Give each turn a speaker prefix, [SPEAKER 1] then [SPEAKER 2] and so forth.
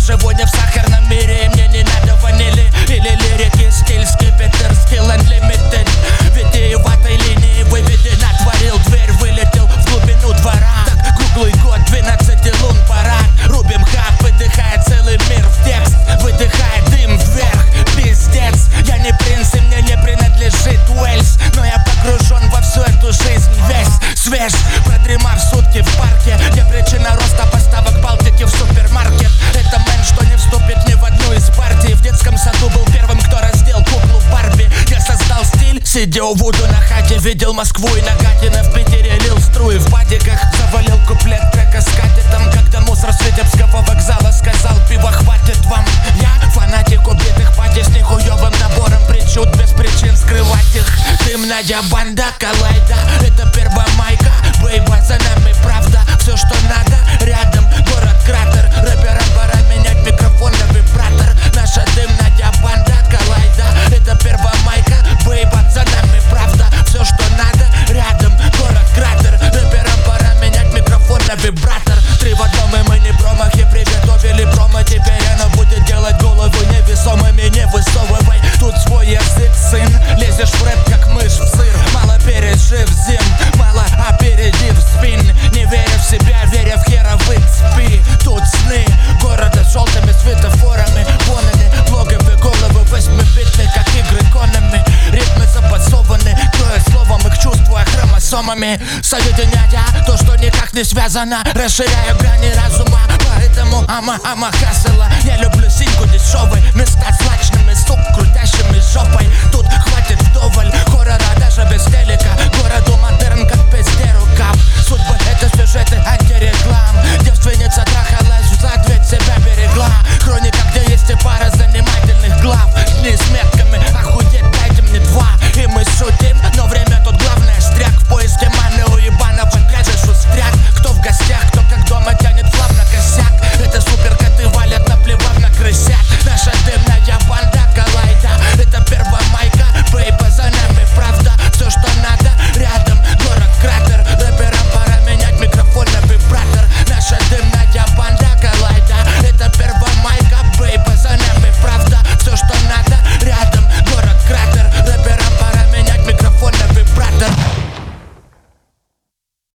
[SPEAKER 1] живу не в сахарном мире, и мне не надо ванили или лирики. Стиль скипетр, скилл unlimited. Витиеватой линии выведена, творил дверь, вылетел в глубину двора. Так круглый год, 12 лун парад. Рубим хаб, выдыхает целый мир в текст. Выдыхает дым вверх, пиздец. Я не принц и мне не принадлежит Уэльс, но я погружен во всю эту жизнь весь. Свеж, продремав сутки в парке, где причина роста поставок Балтики в супермаркет. Это мэн, что не вступит ни в одну из партий. В детском саду был первым, кто раздел куклу Барби. Я создал стиль, сидя у Вуду на хате. Видел Москву и Нагатино, в Питере лил струи в бадиках. Завалил куплет трека с катетом, когда мусор с Витебского вокзала сказал: пива хватит вам. Я фанатик убитых пати с нехуевым набором причуд, без причин скрывать их. Дымная банда Коллайда, это Первомайка. Бейба, за нами правда, все что надо рядом. Город кратер, рэперам пора менять микрофон на вибратор. Наша дымная банда Коллайда, это Первомайка. Бейба, за нами правда, все что надо рядом. Город кратер, рэперам пора менять микрофон на вибратор. 3 в одном, и мы не промахи приготовили промо. Теперь оно будет делать голову невесомыми. Не высовывай тут свой язык, сын. Лезешь в рэп, как мышь в сыр. Мало пережив зим, мало опередив спин. Не веря в себя, веря в херовый спи. Тут сны города с желтыми светофорами. Вонами, блоговые головы 8-битные, как игры конами. Ритмы запасованы, кроя словом их чувства хромосомами. Соединяя то, что никак не связано, расширяя грани разума. Поэтому ама хасела. Не люблю синьку дешевой, места злачными, суп крутящий